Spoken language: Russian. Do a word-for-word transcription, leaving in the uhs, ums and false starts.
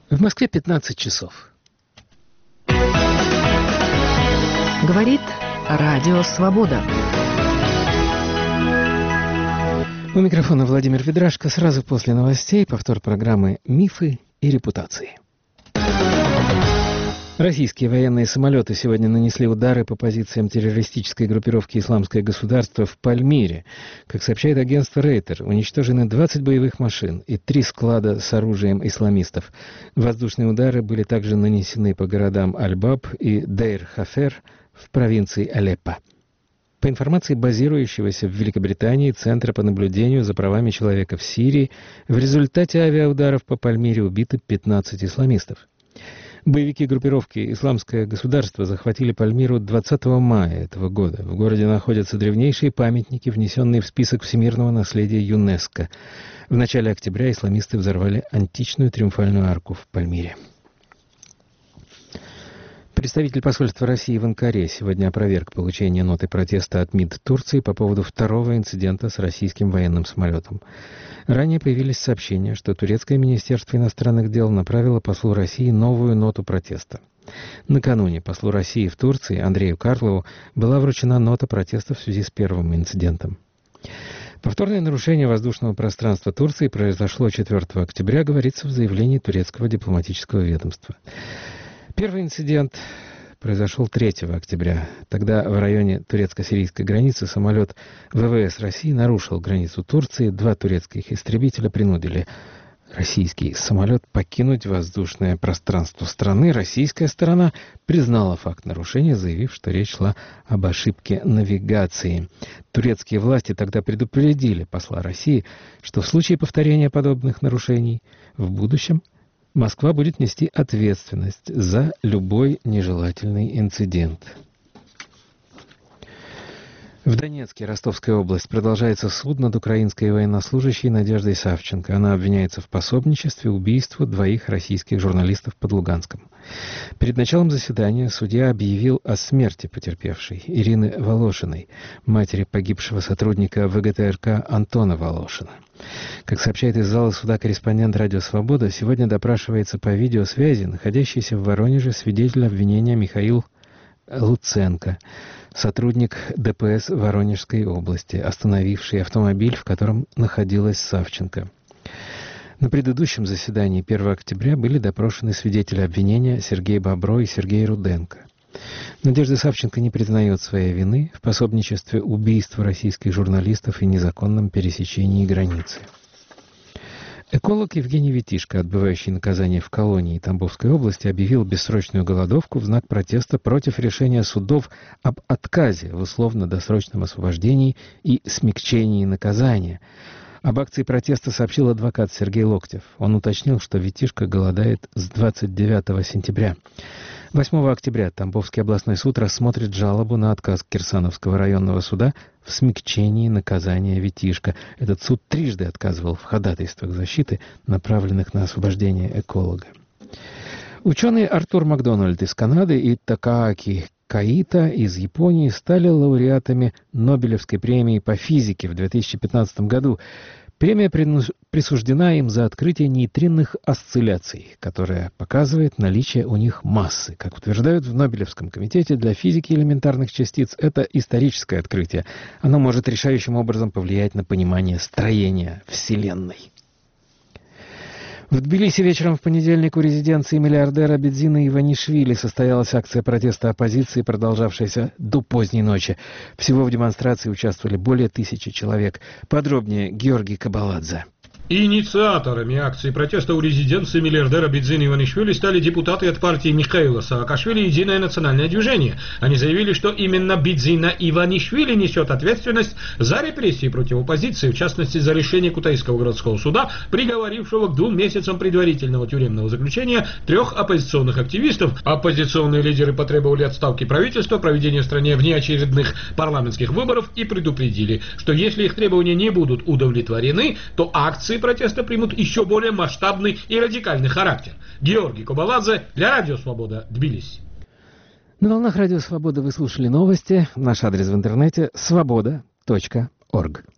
В Москве пятнадцать часов. Говорит Радио Свобода. У микрофона Владимир Ведрашко. Сразу после новостей повтор программы «Мифы и репутации». Российские военные самолеты сегодня нанесли удары по позициям террористической группировки «Исламское государство» в Пальмире. Как сообщает агентство Рейтер, уничтожены двадцать боевых машин и три склада с оружием исламистов. Воздушные удары были также нанесены по городам Аль-Баб и Дейр-Хафер в провинции Алеппо. По информации базирующегося в Великобритании Центра по наблюдению за правами человека в Сирии, в результате авиаударов по Пальмире убиты пятнадцать исламистов. Боевики группировки «Исламское государство» захватили Пальмиру двадцатого мая этого года. В городе находятся древнейшие памятники, внесенные в список всемирного наследия ЮНЕСКО. В начале октября исламисты взорвали античную триумфальную арку в Пальмире. Представитель посольства России в Анкаре сегодня опроверг получение ноты протеста от МИД Турции по поводу второго инцидента с российским военным самолетом. Ранее появились сообщения, что турецкое министерство иностранных дел направило послу России новую ноту протеста. Накануне послу России в Турции Андрею Карлову была вручена нота протеста в связи с первым инцидентом. Повторное нарушение воздушного пространства Турции произошло четвёртого октября, говорится в заявлении турецкого дипломатического ведомства. Первый инцидент произошел третьего октября. Тогда в районе турецко-сирийской границы самолет ВВС России нарушил границу Турции. Два турецких истребителя принудили российский самолет покинуть воздушное пространство страны. Российская сторона признала факт нарушения, заявив, что речь шла об ошибке навигации. Турецкие власти тогда предупредили посла России, что в случае повторения подобных нарушений в будущем Москва будет нести ответственность за любой нежелательный инцидент. В Донецке, Ростовская область, продолжается суд над украинской военнослужащей Надеждой Савченко. Она обвиняется в пособничестве убийству двоих российских журналистов под Луганском. Перед началом заседания судья объявил о смерти потерпевшей Ирины Волошиной, матери погибшего сотрудника ВГТРК Антона Волошина. Как сообщает из зала суда корреспондент «Радио Свобода», сегодня допрашивается по видеосвязи находящийся в Воронеже свидетель обвинения Михаил Луценко, сотрудник ДПС Воронежской области, остановивший автомобиль, в котором находилась Савченко. На предыдущем заседании первого октября были допрошены свидетели обвинения Сергей Бобро и Сергей Руденко. Надежда Савченко не признает своей вины в пособничестве убийству российских журналистов и незаконном пересечении границы. Эколог Евгений Витишко, отбывающий наказание в колонии Тамбовской области, объявил бессрочную голодовку в знак протеста против решения судов об отказе в условно-досрочном освобождении и смягчении наказания. Об акции протеста сообщил адвокат Сергей Локтев. Он уточнил, что Витишко голодает с двадцать девятого сентября. восьмого октября Тамбовский областной суд рассмотрит жалобу на отказ Кирсановского районного суда в смягчении наказания Витишко. Этот суд трижды отказывал в ходатайствах защиты, направленных на освобождение эколога. Ученые Артур Макдональд из Канады и Такааки Каита из Японии стали лауреатами Нобелевской премии по физике в две тысячи пятнадцатом году. Премия присуждена им за открытие нейтринных осцилляций, которая показывает наличие у них массы. Как утверждают в Нобелевском комитете для физики элементарных частиц, это историческое открытие. Оно может решающим образом повлиять на понимание строения Вселенной. В Тбилиси вечером в понедельник у резиденции миллиардера Бедзина Иванишвили состоялась акция протеста оппозиции, продолжавшаяся до поздней ночи. Всего в демонстрации участвовали более тысячи человек. Подробнее Георгий Кабаладзе. Инициаторами акции протеста у резиденции миллиардера Бедзина Иванишвили стали депутаты от партии Михаила Саакашвили «Единое национальное движение». Они заявили, что именно Бедзина Иванишвили несет ответственность за репрессии против оппозиции, в частности за решение Кутайского городского суда, приговорившего к двум месяцам предварительного тюремного заключения трех оппозиционных активистов. Оппозиционные лидеры потребовали отставки правительства, проведения в стране внеочередных парламентских выборов и предупредили, что если их требования не будут удовлетворены, то акции протеста примут еще более масштабный и радикальный характер. Георгий Кабаладзе для Радио Свобода, Тбилиси. На волнах Радио Свобода вы слушали новости. Наш адрес в интернете свобода точка орг.